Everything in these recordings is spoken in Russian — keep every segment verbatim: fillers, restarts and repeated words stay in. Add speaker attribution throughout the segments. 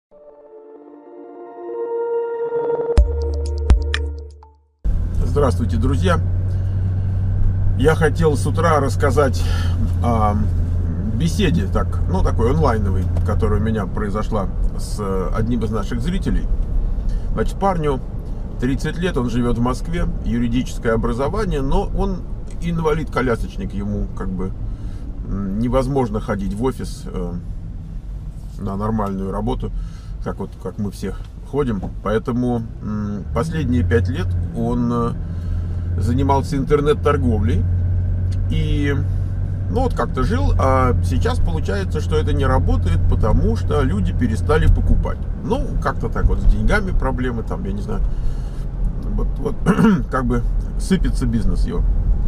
Speaker 1: Здравствуйте, друзья! Я хотел с утра рассказать о беседе, так, ну, такой онлайновой, которая у меня произошла с одним из наших зрителей. Значит, парню тридцать лет, он живет в Москве, юридическое образование, но он инвалид-колясочник, ему как бы невозможно ходить в офис э, на нормальную работу, как вот как мы все ходим. Поэтому м, последние пять лет он э, занимался интернет-торговлей и ну вот как-то жил, а сейчас получается, что это не работает, потому что люди перестали покупать. Ну, как-то так вот с деньгами проблемы, там, я не знаю, вот, вот как бы сыпется бизнес его.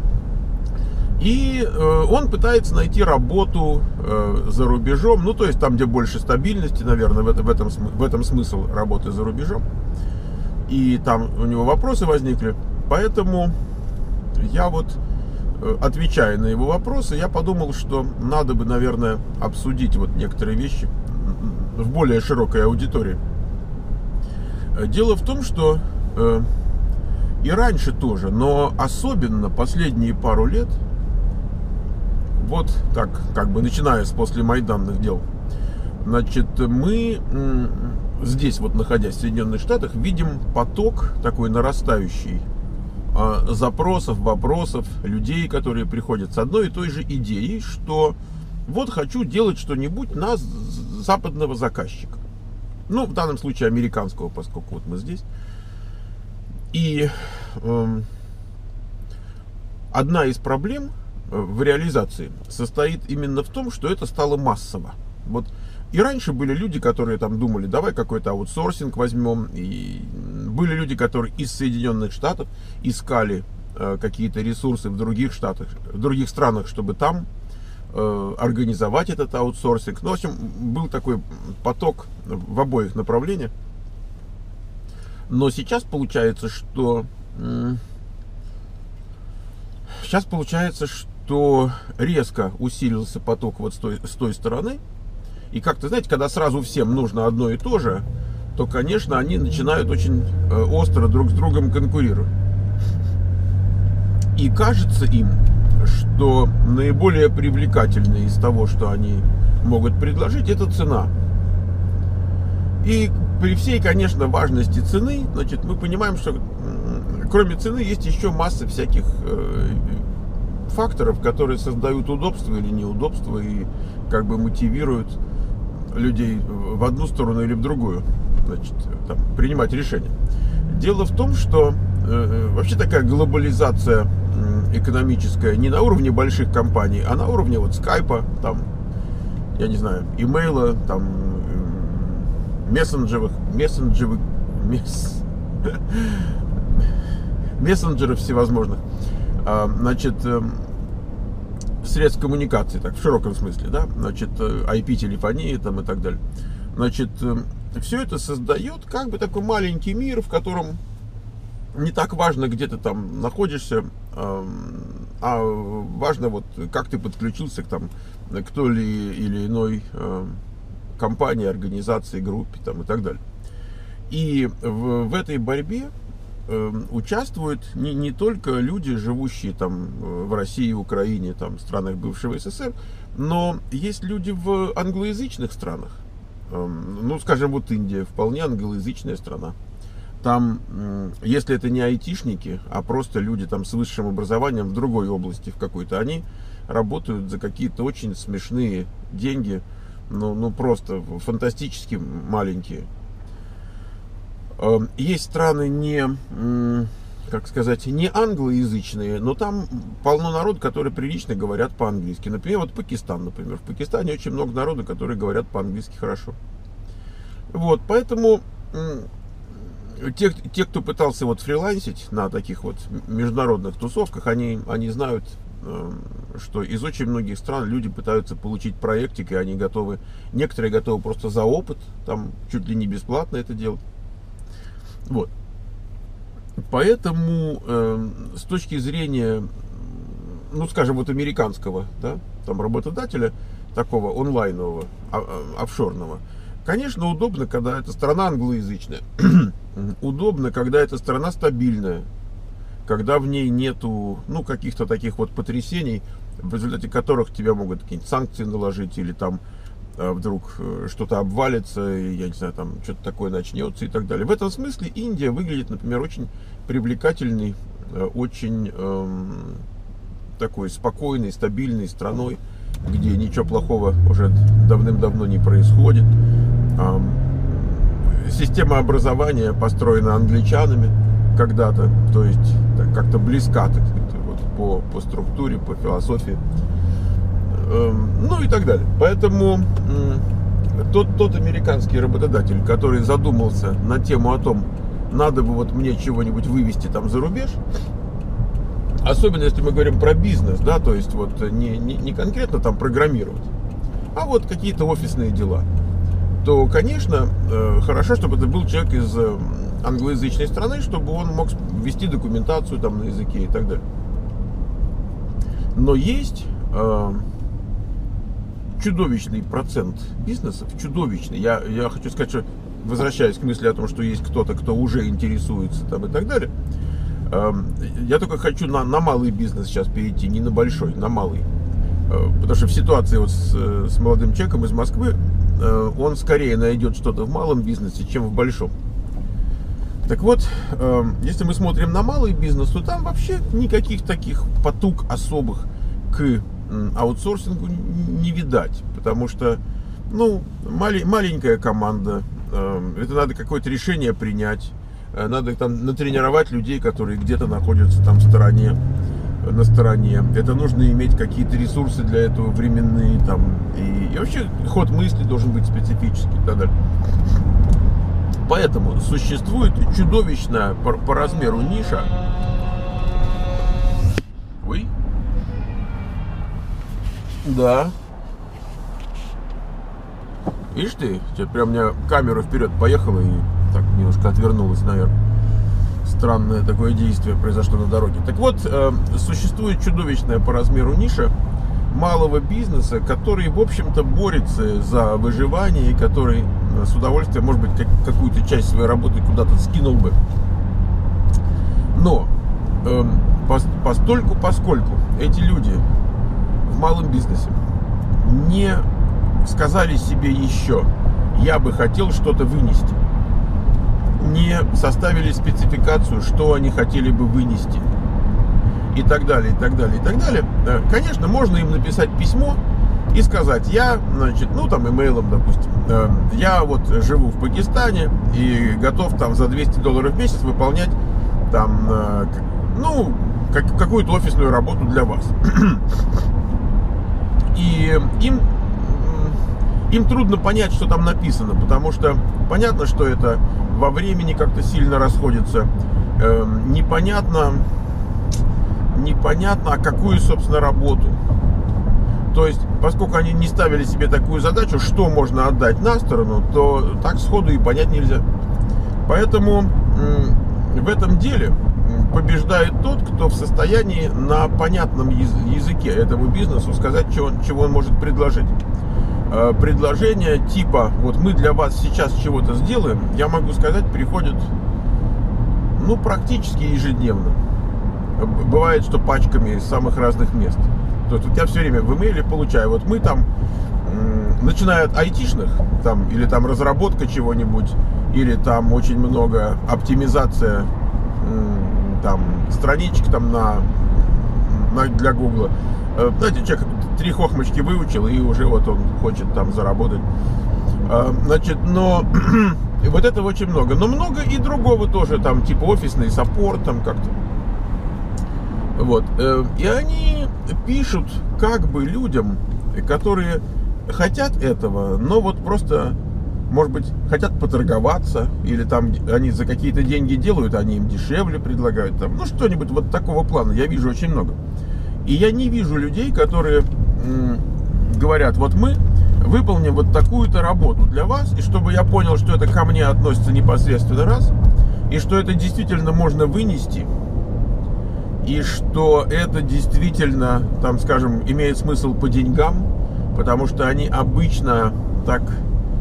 Speaker 1: И э, он пытается найти работу э, за рубежом, ну, то есть там, где больше стабильности, наверное, в, это, в, этом, в этом смысл работы за рубежом. И там у него вопросы возникли, поэтому я вот, э, отвечая на его вопросы, я подумал, что надо бы, наверное, обсудить вот некоторые вещи в более широкой аудитории. Дело в том, что э, и раньше тоже, но особенно последние пару лет, вот так, как бы начиная с после майданных дел, значит, мы здесь, вот находясь в Соединенных Штатах, видим поток такой нарастающий запросов, вопросов, людей, которые приходят с одной и той же идеей, что вот хочу делать что-нибудь на западного заказчика. Ну, в данном случае американского, поскольку вот мы здесь. И э, одна из проблем в реализации состоит именно в том, что это стало массово. Вот и раньше были люди, которые там думали, давай какой-то аутсорсинг возьмем, и были люди, которые из Соединенных Штатов искали э, какие-то ресурсы в других штатах, в других странах, чтобы там э, организовать этот аутсорсинг. Ну, в общем, был такой поток в обоих направлениях. Но сейчас получается, что э, сейчас получается, что то резко усилился поток вот с той, с той стороны. И как-то, знаете, когда сразу всем нужно одно и то же, то, конечно, они начинают очень э, остро друг с другом конкурировать. И кажется им, что наиболее привлекательное из того, что они могут предложить, это цена. И при всей, конечно, важности цены, значит, мы понимаем, что э, кроме цены есть еще масса всяких э, факторов, которые создают удобство или неудобство и как бы мотивируют людей в одну сторону или в другую, значит, там, принимать решения. Дело в том, что э, вообще такая глобализация э, экономическая не на уровне больших компаний, а на уровне вот скайпа, там, я не знаю, имейла, там, э, мессенджеров, мессенджеров, месс... мессенджеров всевозможных. Значит, средств коммуникации, так, в широком смысле, да, значит, ай пи-телефонии там и так далее. Значит, все это создает как бы такой маленький мир, в котором не так важно, где ты там находишься, а важно вот как ты подключился к там, к той или иной компании, организации, группе там и так далее. И в, в этой борьбе участвуют не, не только люди, живущие там в России, Украине, там, странах бывшего СССР, но есть люди в англоязычных странах. Ну, скажем, вот Индия, вполне англоязычная страна. Там, если это не айтишники, а просто люди там с высшим образованием в другой области, в какой-то, они работают за какие-то очень смешные деньги, ну, ну просто фантастически маленькие. Есть страны не, как сказать, не англоязычные, но там полно народу, которые прилично говорят по-английски. Например, вот Пакистан, например. В Пакистане очень много народу, которые говорят по-английски хорошо. Вот, поэтому те, те, кто пытался вот фрилансить на таких вот международных тусовках, они, они знают, что из очень многих стран люди пытаются получить проектик, и они готовы, некоторые готовы просто за опыт, там чуть ли не бесплатно это делать. Вот. Поэтому э, с точки зрения, ну, скажем, вот американского, да, там работодателя, такого онлайнового, офшорного, Конечно, удобно, когда эта страна англоязычная. Удобно, когда эта страна стабильная, когда в ней нету, ну, каких-то таких вот потрясений, в результате которых тебя могут какие-нибудь санкции наложить, или там э, вдруг э, что-то обвалится, и, я не знаю, там что-то такое начнется и так далее. В этом смысле Индия выглядит, например, очень привлекательной, э, очень э, такой спокойной, стабильной страной, где ничего плохого уже давным-давно не происходит. Э, система образования построена англичанами когда-то, то есть как-то близка, так сказать, вот, по, по структуре, по философии, эм, ну и так далее. Поэтому эм, тот, тот американский работодатель, который задумался на тему о том, надо бы вот мне чего-нибудь вывести там за рубеж, особенно если мы говорим про бизнес, да, то есть вот не, не, не конкретно там программировать, а вот какие-то офисные дела, то, конечно, э, хорошо, чтобы это был человек из э, англоязычной страны, чтобы он мог ввести документацию там на языке и так далее. Но есть э, чудовищный процент бизнесов, чудовищный. Я, я хочу сказать, что, возвращаясь к мысли о том, что есть кто-то, кто уже интересуется там и так далее, э, я только хочу на, на малый бизнес сейчас перейти, не на большой, на малый. Э, потому что в ситуации вот с, с молодым человеком из Москвы, э, он скорее найдет что-то в малом бизнесе, чем в большом. Так вот, э, если мы смотрим на малый бизнес, то там вообще никаких таких потуг особых к э, аутсорсингу не видать. Потому что, ну, мали, маленькая команда, э, это надо какое-то решение принять, э, надо там натренировать людей, которые где-то находятся там в стороне, на стороне. Это нужно иметь какие-то ресурсы для этого временные, там, и, и вообще ход мысли должен быть специфический и так далее. Поэтому существует чудовищная по, по размеру ниша. Ой. Да. Видишь ты, тебе прям у меня камера вперед поехала и так немножко отвернулась, наверное. Странное такое действие произошло на дороге. Так вот, э, существует чудовищная по размеру ниша малого бизнеса, который, в общем-то, борется за выживание и который с удовольствием, может быть, как, какую-то часть своей работы куда-то скинул бы. Но э, постольку, поскольку эти люди в малом бизнесе не сказали себе еще: я бы хотел что-то вынести, не составили спецификацию, что они хотели бы вынести, и так далее, и так далее, и так далее, конечно, можно им написать письмо и сказать: я, значит, ну там имейлом, допустим, я вот живу в Пакистане и готов там за двести долларов в месяц выполнять там, ну, как, какую-то офисную работу для вас. И им, им трудно понять, что там написано, потому что понятно, что это во времени как-то сильно расходится, непонятно, непонятно, а какую, собственно, работу. То есть, поскольку они не ставили себе такую задачу, что можно отдать на сторону, то так сходу и понять нельзя. Поэтому в этом деле побеждает тот, кто в состоянии на понятном языке этому бизнесу сказать, чего он, чего он может предложить. Предложения типа: вот мы для вас сейчас чего-то сделаем, я могу сказать, приходят, ну, практически ежедневно. Бывает, что пачками из самых разных мест. То есть вот я все время в имейле получаю: вот мы там, начиная от айтишных, там, или там разработка чего-нибудь, или там очень много оптимизация там страничек там на, на для Гугла. Знаете, человек три хохмочки выучил, и уже вот он хочет там заработать. Значит, но вот этого очень много. Но много и другого тоже, там, типа офисный саппорт, там как-то. Вот. И они пишут как бы людям, которые хотят этого, но вот просто, может быть, хотят поторговаться, или там они за какие-то деньги делают, они им дешевле предлагают, там, ну, что-нибудь вот такого плана. Я вижу очень много. И я не вижу людей, которые м, говорят: вот мы выполним вот такую-то работу для вас, и чтобы я понял, что это ко мне относится непосредственно, раз, и что это действительно можно вынести, и что это действительно, там, скажем, имеет смысл по деньгам, потому что они обычно так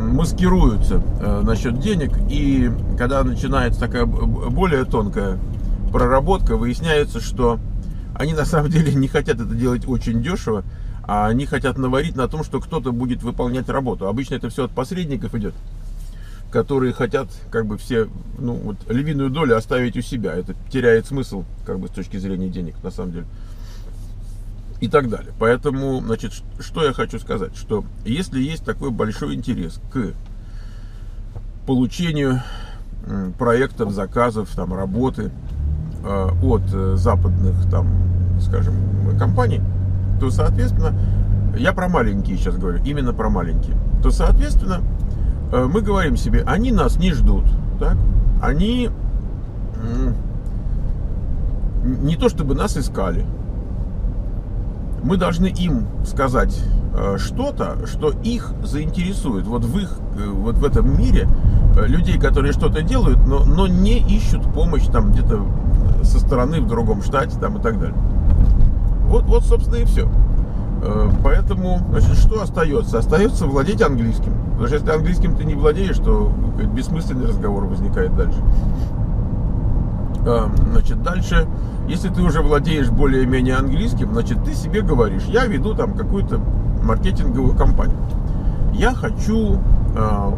Speaker 1: маскируются э, насчет денег, и когда начинается такая более тонкая проработка, выясняется, что они на самом деле не хотят это делать очень дешево, а они хотят наварить на том, что кто-то будет выполнять работу. Обычно это все от посредников идет, которые хотят как бы все, ну, вот, львиную долю оставить у себя. Это теряет смысл как бы с точки зрения денег на самом деле. И так далее. Поэтому, значит, что я хочу сказать, что если есть такой большой интерес к получению проектов, заказов, там, работы э, от западных, там, скажем, компаний, то, соответственно, я про маленькие сейчас говорю, именно про маленькие, то, соответственно, э, мы говорим себе, они нас не ждут, так? Они э, не то чтобы нас искали. Мы должны им сказать э, что-то, что их заинтересует. Вот в их, э, вот в этом мире э, людей, которые что-то делают, но, но не ищут помощь там где-то со стороны в другом штате там и так далее. Вот, вот, собственно, и все. Э, поэтому, значит, что остается? Остается владеть английским. Потому что если английским ты не владеешь, то бессмысленный разговор возникает дальше. Э, значит, дальше... Если ты уже владеешь более-менее английским, значит, ты себе говоришь, я веду там какую-то маркетинговую кампанию. Я хочу э,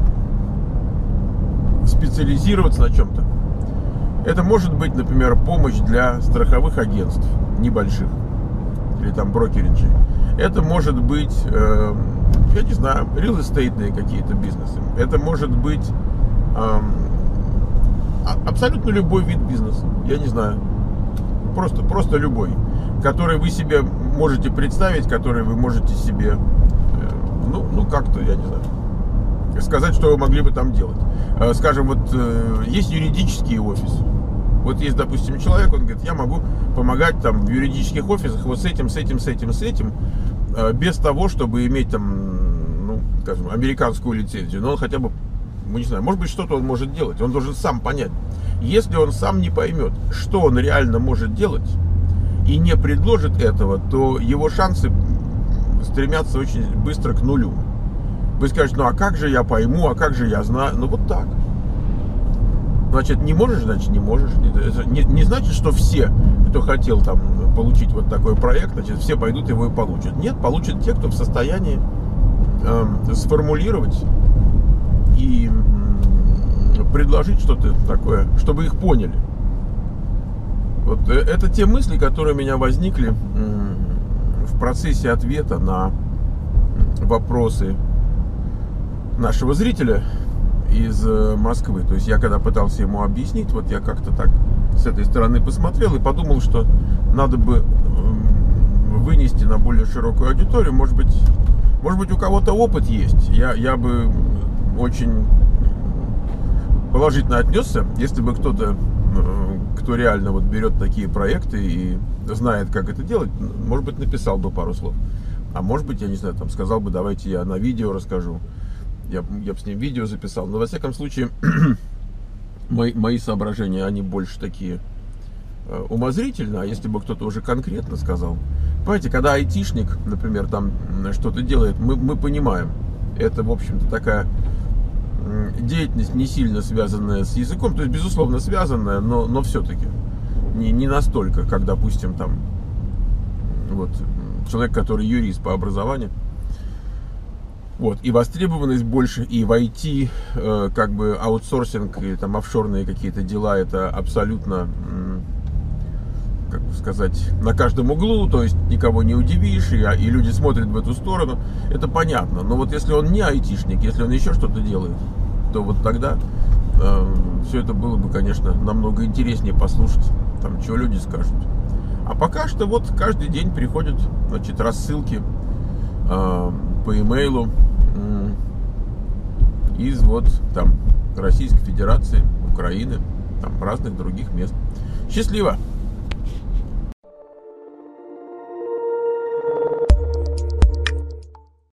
Speaker 1: специализироваться на чем-то. Это может быть, например, помощь для страховых агентств небольших или там брокериджей. Это может быть, э, я не знаю, реал-эстейтные какие-то бизнесы. Это может быть э, абсолютно любой вид бизнеса. Я не знаю. Просто, просто любой, который вы себе можете представить, который вы можете себе, э, ну, ну как-то, я не знаю, сказать, что вы могли бы там делать. Э, скажем, вот э, есть юридический офис. Вот есть, допустим, человек, он говорит, я могу помогать там в юридических офисах вот с этим, с этим, с этим, с этим, э, без того, чтобы иметь там, ну, скажем, американскую лицензию. Но он хотя бы, мы не знаю, может быть, что-то он может делать. Он должен сам понять. Если он сам не поймет, что он реально может делать, и не предложит этого, то его шансы стремятся очень быстро к нулю. Вы скажете, ну а как же я пойму, а как же я знаю? Ну вот так. Значит, не можешь, значит не можешь. Это не, не значит, что все, кто хотел там получить вот такой проект, значит, все пойдут его и получат. Нет, получат те, кто в состоянии э, сформулировать и предложить что-то такое, чтобы их поняли. Вот это те мысли, которые у меня возникли в процессе ответа на вопросы нашего зрителя из Москвы. То есть я когда пытался ему объяснить, вот я как-то так с этой стороны посмотрел и подумал, что надо бы вынести на более широкую аудиторию. Может быть, может быть у кого-то опыт есть. Я, я бы очень положительно отнесся, если бы кто-то, кто реально вот берет такие проекты и знает, как это делать, может быть, написал бы пару слов. А может быть, я не знаю, там сказал бы, давайте я на видео расскажу. Я, я бы с ним видео записал. Но, во всяком случае, мои, мои соображения, они больше такие э, умозрительные. А если бы кто-то уже конкретно сказал. Понимаете, когда айтишник, например, там что-то делает, мы, мы понимаем. Это, в общем-то, такая деятельность не сильно связанная с языком, то есть безусловно связанная, но, но все-таки не, не настолько, как, допустим, там вот человек, который юрист по образованию, вот, и востребованность больше, и в ай ти, э, как бы аутсорсинг или там офшорные какие-то дела, это абсолютно, м, как бы сказать, на каждом углу, то есть никого не удивишь, и, и люди смотрят в эту сторону, это понятно. Но вот если он не айтишник, если он еще что-то делает, то вот тогда э, все это было бы, конечно, намного интереснее послушать, там, что люди скажут. А пока что вот каждый день приходят, значит, рассылки э, по имейлу э, из вот там Российской Федерации, Украины, там разных других мест. Счастливо!